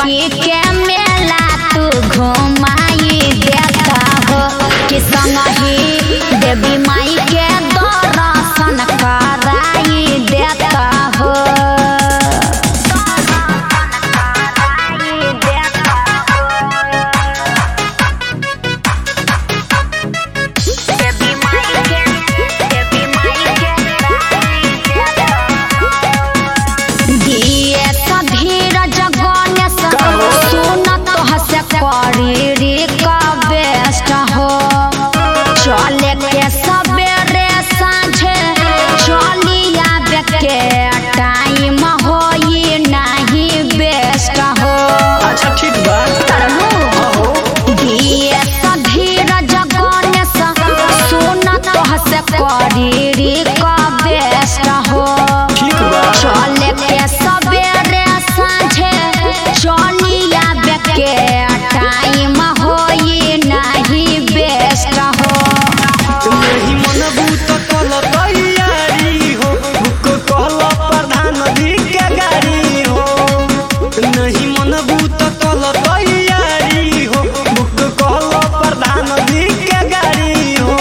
रेवती के मेला तू घुमाई देता हो कि संगही देवी माई के दर्शन कराई देता हो। चले के सबेरे साँझे चली आवे के टाइम होई नहीं बेस्ट हो। अच्छा ठीक बा दिए धीर जगने सुन तोहसे करी का बेस्ट हो। ठीक बा चले के सबेरे साँझे चली आवे के टाइम होई नहीं बेस्ट हो। नहीं मनबू तो कल तैयारी हो बुक कहल प्रधान जी के गाड़ी हो। नहीं मनबू तो कल तैयारी हो बुक कहल प्रधान जी के गाड़ी हो।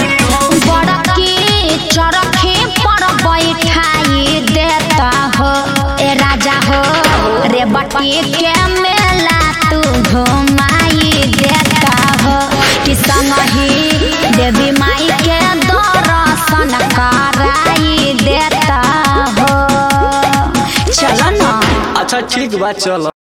बड़की चरखी पर बैठाई देता हो ए राजा हो रेवती के मेला तू घुमाई देता हो कि संगही देवी माई के दर्शन कराई देता हो। चलो ना। अच्छा ठीक बा चलो।